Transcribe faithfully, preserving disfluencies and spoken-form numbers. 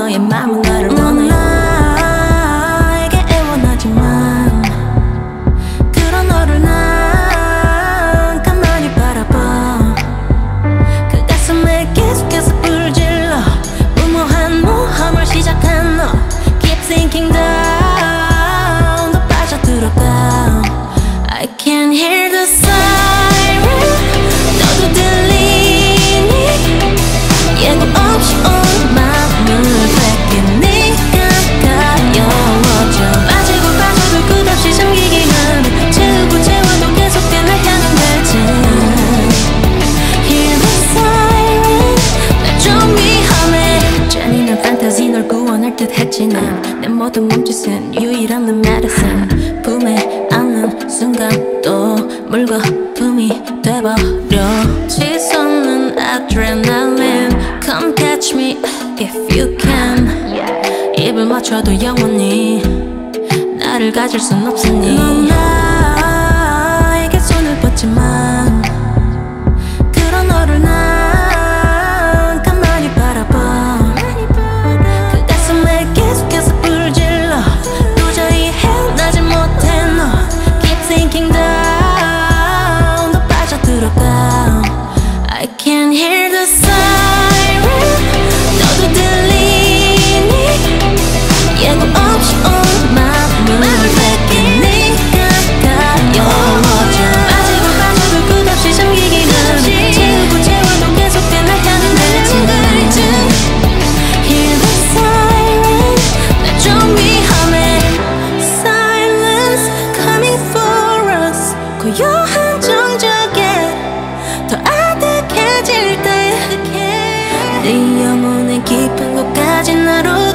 너의 맘은 나를 원해. 나에게 애원하지만 그런 너를 난 가만히 바라봐. 그 가슴에 계속해서 불을 질러 무모한 모험을 시작한 너. Keep sinking down, 더 빠져들어가. I can hear the siren, 너도 들리니? 예고 없이 온 맘을 뺏긴 네가 가여워져. 빠지고 빠져도 끝없이 잠기기만 해. 채우고 채워도 계속돼 날 향한 갈증. Hear the siren, 나 좀 위험해. 잔인한 판타지 널 구원할 듯 했지 난. 내 모든 몸짓은 유일한 내 medicine. 품에 안는 순간 또 물거품이 돼버려. 치솟는 adrenaline, come catch me if you can. 입을 맞춰도 영원히 나를 가질 순 없으니. 넌 나에게 손을 뻗지만 그런 너를 난 가만히 바라봐. 그 가슴에 계속해서 불을 질러 도저히 헤어나지 못해 너. Keep sinking down, 더 빠져들어가. I can hear the siren, 너도 들리니? 예고 없이 온 맘을 뺏긴 네가 가여워져. 빠지고 빠져도 끝없이 잠기기만 해. 채우고 채워도 계속돼 날 향한 갈증. Hear the siren, 나 좀 위험해. Silence coming for us, 고요한 정적에 더 아득해질 때 네 영혼의 깊은 곳까지 나로